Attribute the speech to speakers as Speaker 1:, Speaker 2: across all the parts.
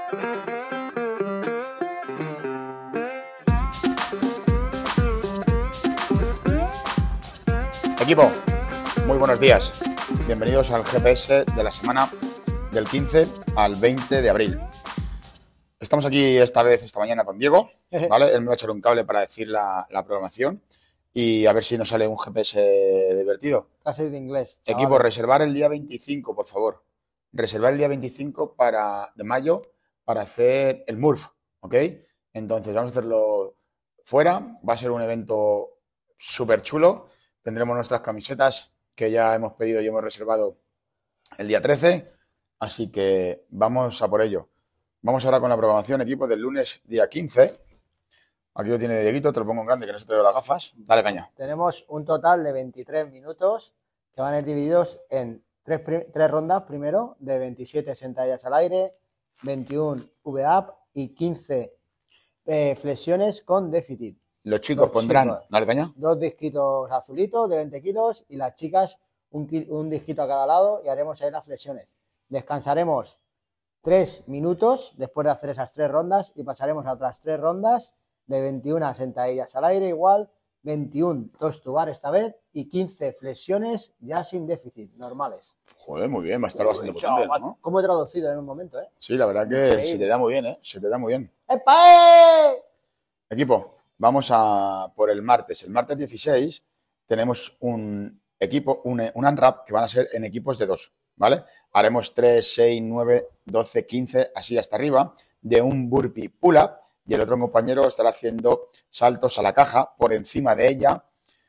Speaker 1: Equipo, muy buenos días. Bienvenidos al GPS de la semana del 15 al 20 de abril. Estamos aquí esta mañana con Diego, ¿vale? Él me va a echar un cable para decir la programación y a ver si nos sale un GPS divertido.
Speaker 2: Casi de inglés, chavales.
Speaker 1: Equipo, reservar el día 25, por favor. Reservar el día 25 de mayo para hacer el Murph, ¿ok? Entonces vamos a hacerlo fuera. Va a ser un evento súper chulo. Tendremos nuestras camisetas que ya hemos pedido y hemos reservado el día 13. Así que vamos a por ello. Vamos ahora con la programación, equipo, del lunes día 15. Aquí lo tiene Dieguito, te lo pongo en grande que no se te veo las gafas. Dale caña.
Speaker 2: Tenemos un total de 23 minutos que van a ir divididos en tres rondas primero, de 27 sentadillas al aire, 21 V-up y 15 flexiones con déficit.
Speaker 1: Los chicos pondrán, dale caña,
Speaker 2: 2 disquitos azulitos de 20 kilos y las chicas un disquito a cada lado y haremos ahí las flexiones. Descansaremos 3 minutos después de hacer esas 3 rondas y pasaremos a otras 3 rondas de 21 sentadillas al aire igual, 21 toes to bar esta vez y 15 flexiones ya sin déficit, normales.
Speaker 1: Joder, muy bien, va a estar bastante potente, ¿no?
Speaker 2: ¿Cómo he traducido en un momento,
Speaker 1: Sí, la verdad que se te da muy bien, Se te da muy bien.
Speaker 2: ¡Epa!
Speaker 1: Equipo, vamos a por el martes. El martes 16 tenemos un equipo, un unwrap que van a ser en equipos de 2, ¿vale? Haremos 3, 6, 9, 12, 15, así hasta arriba, de un burpee pull-up y el otro compañero estará haciendo saltos a la caja por encima de ella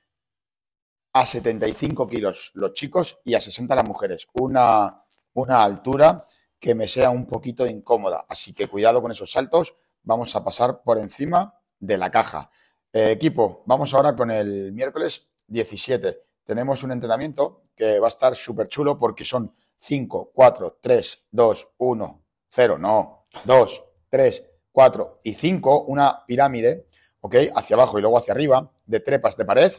Speaker 1: a 75 kilos los chicos y a 60 las mujeres. Una altura que me sea un poquito incómoda, así que cuidado con esos saltos. Vamos a pasar por encima de la caja. Equipo, vamos ahora con el miércoles 17. Tenemos un entrenamiento que va a estar súper chulo porque son 5, 4, 3, 2, 1, 0, no, 2, 3, 4 y 5, una pirámide, ¿ok? Hacia abajo y luego hacia arriba, de trepas de pared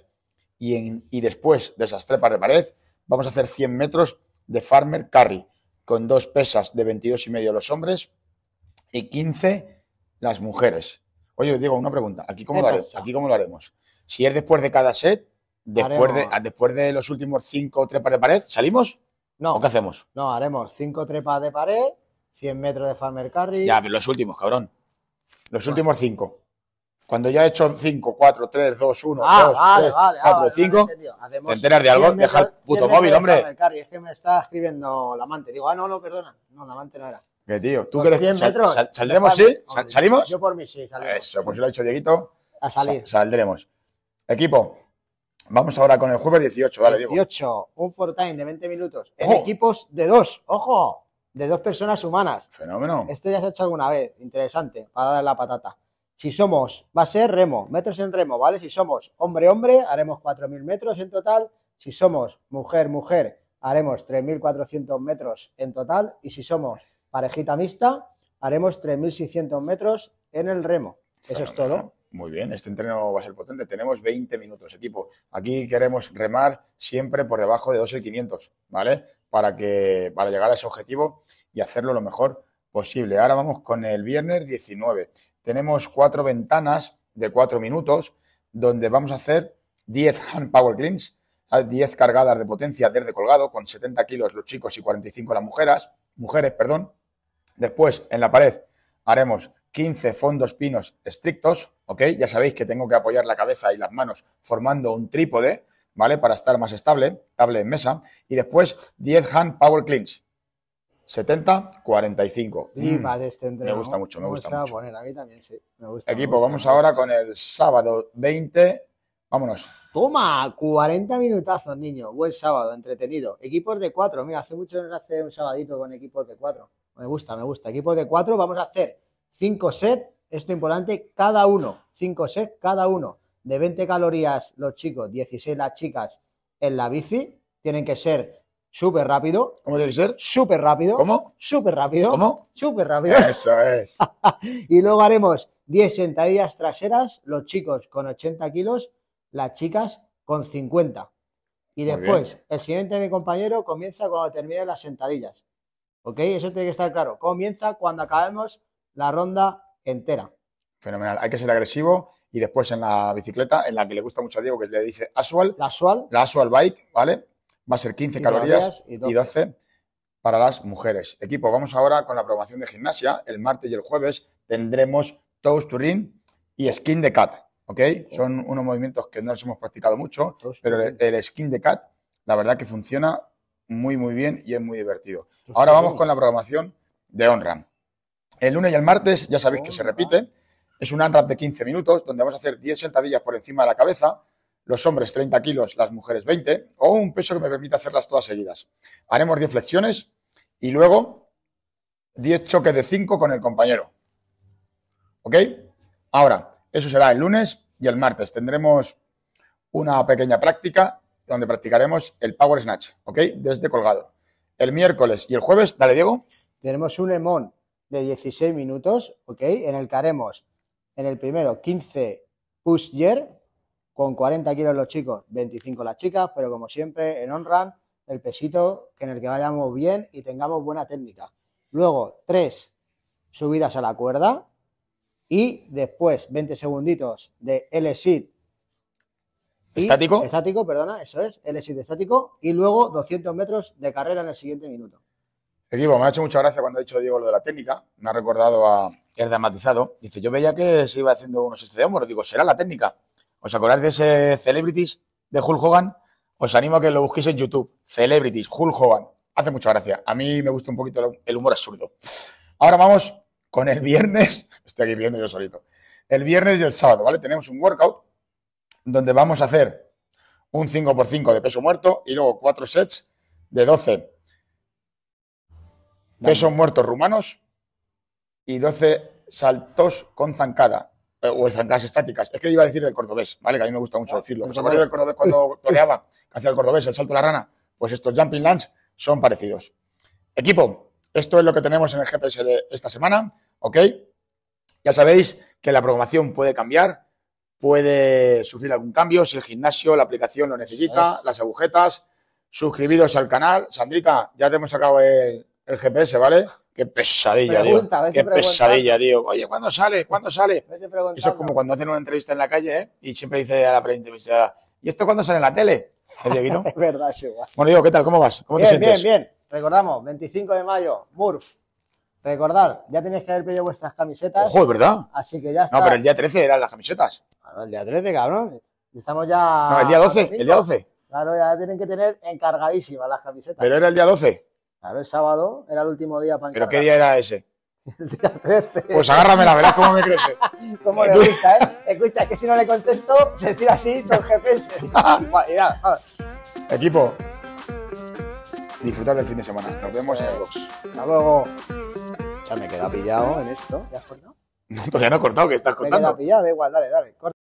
Speaker 1: y después de esas trepas de pared vamos a hacer 100 metros de farmer carry con 2 pesas de 22,5 los hombres y 15 las mujeres. Oye, Diego, una pregunta. ¿Aquí cómo lo haremos? Si es después de cada set, después de los últimos 5 trepas de pared, ¿salimos?
Speaker 2: No.
Speaker 1: ¿O qué hacemos?
Speaker 2: No, haremos 5 trepas de pared, 100 metros de farmer carry.
Speaker 1: Ya, pero los últimos, cabrón. Los últimos 5. Cuando ya he hecho 5, 4, 3, 2, 1, 2, 3, 4 y 5, ¿te enteras de algo? Deja el puto móvil, hombre.
Speaker 2: Es que me está escribiendo la amante. Digo, no, perdona. No, la amante no era.
Speaker 1: ¿Qué, tío? ¿Tú quieres? ¿Saldremos, sí? ¿Salimos?
Speaker 2: Yo por mí sí, salimos.
Speaker 1: Eso, pues lo ha dicho Dieguito.
Speaker 2: A salir.
Speaker 1: Saldremos. Equipo, vamos ahora con el jueves 18. Dale,
Speaker 2: 18,
Speaker 1: Diego.
Speaker 2: un for time de 20 minutos.
Speaker 1: ¡Ojo!
Speaker 2: En equipos de 2. ¡Ojo! De 2 personas humanas.
Speaker 1: Fenómeno.
Speaker 2: Este ya se ha hecho alguna vez. Interesante. Para dar la patata. Si somos, va a ser remo, metros en remo, ¿vale? Si somos hombre-hombre, haremos 4.000 metros en total. Si somos mujer-mujer, haremos 3.400 metros en total. Y si somos parejita mixta, haremos 3.600 metros en el remo. Eso es todo.
Speaker 1: Muy bien, este entreno va a ser potente. Tenemos 20 minutos, equipo. Aquí queremos remar siempre por debajo de 2.500, ¿vale? Para llegar a ese objetivo y hacerlo lo mejor posible. Ahora vamos con el viernes 19. Tenemos 4 ventanas de 4 minutos donde vamos a hacer 10 hand power cleans, 10 cargadas de potencia desde colgado con 70 kilos los chicos y 45 las mujeres. Después, en la pared, haremos 15 fondos pinos estrictos, ¿ok? Ya sabéis que tengo que apoyar la cabeza y las manos formando un trípode, ¿vale? Para estar más estable en mesa. Y después, 10 hand power cleans. 70, 45.
Speaker 2: Este entreno.
Speaker 1: Me gusta mucho, me gusta mucho.
Speaker 2: Poner? A mí también, sí. Me gusta,
Speaker 1: Equipo, vamos ahora con el sábado 20. Vámonos.
Speaker 2: Toma, 40 minutazos, niño. Buen sábado, entretenido. Equipos de 4. Mira, hace mucho no hace un sabadito con equipos de 4. Me gusta. Equipos de 4, vamos a hacer 5 sets. Esto es importante, cada uno. 5 sets cada uno. De 20 calorías los chicos, 16 las chicas en la bici. Tienen que ser súper rápido.
Speaker 1: ¿Cómo tiene que ser?
Speaker 2: Súper rápido.
Speaker 1: ¿Cómo?
Speaker 2: Súper rápido.
Speaker 1: ¿Cómo?
Speaker 2: Súper rápido.
Speaker 1: Eso es.
Speaker 2: Y luego haremos 10 sentadillas traseras, los chicos con 80 kilos, las chicas con 50. Y después, el siguiente de mi compañero comienza cuando termine las sentadillas. ¿Ok? Eso tiene que estar claro. Comienza cuando acabemos la ronda entera.
Speaker 1: Fenomenal. Hay que ser agresivo y después en la bicicleta, en la que le gusta mucho a Diego, que le dice Aswal,
Speaker 2: La Aswal,
Speaker 1: la Aswal Bike, ¿vale? Va a ser 15 calorías
Speaker 2: y
Speaker 1: y 12 para las mujeres. Equipo, vamos ahora con la programación de gimnasia. El martes y el jueves tendremos toes to ring y skin the cat, ¿ok? Son unos movimientos que no los hemos practicado mucho, pero el skin the cat, la verdad que funciona muy, muy bien y es muy divertido. Ahora vamos con la programación de OnRun. El lunes y el martes, ya sabéis que se repite, es un AMRAP de 15 minutos, donde vamos a hacer 10 sentadillas por encima de la cabeza, los hombres 30 kilos, las mujeres 20, o un peso que me permita hacerlas todas seguidas. Haremos 10 flexiones y luego 10 choques de 5 con el compañero. ¿Ok? Ahora, eso será el lunes y el martes. Tendremos una pequeña práctica donde practicaremos el Power Snatch, ¿ok? Desde colgado. El miércoles y el jueves, dale Diego.
Speaker 2: Tenemos un EMON de 16 minutos, ¿ok? En el que haremos en el primero 15 push jerk con 40 kilos los chicos, 25 las chicas, pero como siempre en OnRun el pesito en el que vayamos bien y tengamos buena técnica. Luego 3 subidas a la cuerda y después 20 segunditos de L-sit.
Speaker 1: ¿Estático?
Speaker 2: Estático, perdona, eso es, L-sit estático y luego 200 metros de carrera en el siguiente minuto.
Speaker 1: Equipo, me ha hecho mucha gracia cuando ha dicho Diego lo de la técnica. Me ha recordado a el dramatizado. Dice, yo veía que se iba haciendo unos de hombros. Digo, será la técnica. ¿Os acordáis de ese Celebrities de Hulk Hogan? Os animo a que lo busquéis en YouTube. Celebrities, Hulk Hogan. Hace mucha gracia. A mí me gusta un poquito el humor absurdo. Ahora vamos con el viernes. Estoy aquí riendo yo solito. El viernes y el sábado, ¿vale? Tenemos un workout donde vamos a hacer un 5x5 de peso muerto y luego 4 sets de 12 pesos muertos rumanos y 12 saltos con zancada o zancadas estáticas. Es que iba a decir el cordobés, ¿vale? Que a mí me gusta mucho decirlo. ¿Os acordáis del cordobés cuando toreaba? Que hacía el cordobés, el salto de la rana. Pues estos jumping lunge son parecidos. Equipo, esto es lo que tenemos en el GPS de esta semana, ¿ok? Ya sabéis que la programación puede cambiar, puede sufrir algún cambio si el gimnasio, la aplicación lo necesita, las agujetas. Suscribiros al canal. Sandrita, ya te hemos sacado el GPS, ¿vale? Qué pesadilla, tío. Qué pesadilla, tío. Oye, ¿cuándo sale? ¿Cuándo sale? Eso es como cuando hacen una entrevista en la calle, ¿eh? Y siempre dice a la entrevistada, ¿y esto cuándo sale en la tele? ¿Es Dieguito?
Speaker 2: Es verdad, es igual.
Speaker 1: Bueno, Diego, ¿qué tal? ¿Cómo vas? ¿Cómo te sientes?
Speaker 2: Bien. Recordamos, 25 de mayo, Murph. Recordad, ya tenéis que haber pedido vuestras camisetas.
Speaker 1: Ojo, es verdad.
Speaker 2: Así que ya está.
Speaker 1: No, pero el día 13 eran las camisetas.
Speaker 2: Claro, el día 13, cabrón. Estamos ya...
Speaker 1: No, el día 12, el día 12.
Speaker 2: Claro, ya tienen que tener encargadísimas las camisetas.
Speaker 1: Pero era el día 12.
Speaker 2: Claro, el sábado era el último día para encargar.
Speaker 1: ¿Pero qué día era ese?
Speaker 2: El día 13.
Speaker 1: Pues agárramela, verás cómo me crece.
Speaker 2: Cómo le gusta, ¿eh? Escucha, es que si no le contesto, se tira así todo el GPS. Mira,
Speaker 1: Equipo, disfrutad del fin de semana. Nos vemos en el box.
Speaker 2: hasta luego. Ya me queda pillado en esto. ¿Ya has cortado?
Speaker 1: No, todavía no he cortado, ¿qué estás
Speaker 2: Me
Speaker 1: contando?
Speaker 2: queda pillado, da igual, dale.